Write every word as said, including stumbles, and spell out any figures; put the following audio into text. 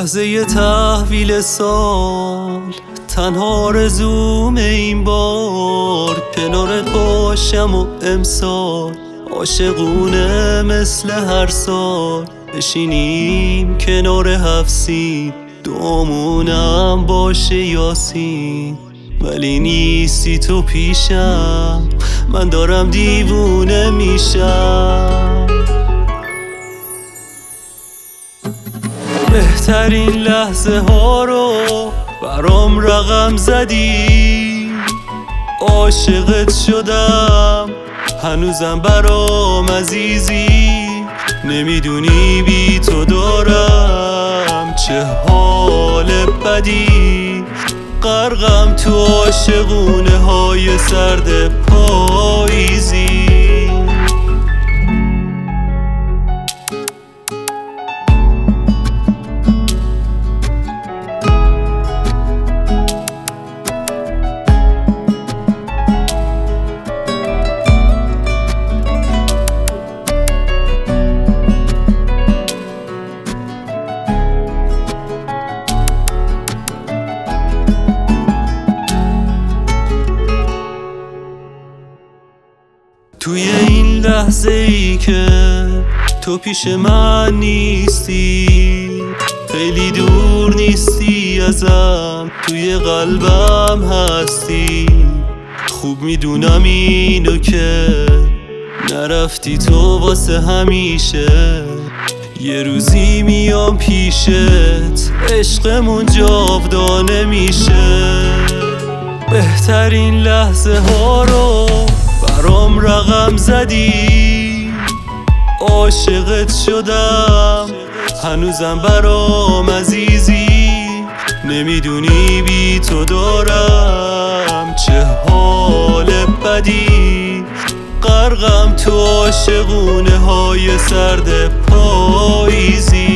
لحظه تحویل سال، تنها آرزوم این بار کنارت باشم و امسال عاشقونه مثل هر سال بشینیم کنار هفسین، دومونم باشه یاسین. ولی نیستی تو پیشم، من دارم دیوونه میشم. بهترین لحظه ها رو برام رقم زدی، عاشقت شدم هنوزم برام عزیزی. نمیدونی بی تو دارم چه حال بدی، غرقم تو عاشقونه های سرد پاییزی. توی این لحظه ای که تو پیش من نیستی، خیلی دور نیستی ازم، توی قلبم هستی. خوب میدونم اینو که نرفتی تو واسه همیشه، یه روزی میام پیشت عشقمون جاودانه میشه. بهترین لحظه ها رو برام رقم زدی، عاشقت شدم هنوزم برام عزیزی. نمیدونی بی تو دارم چه حال بدی، غرقم تو عاشقونه های سرد پاییزی.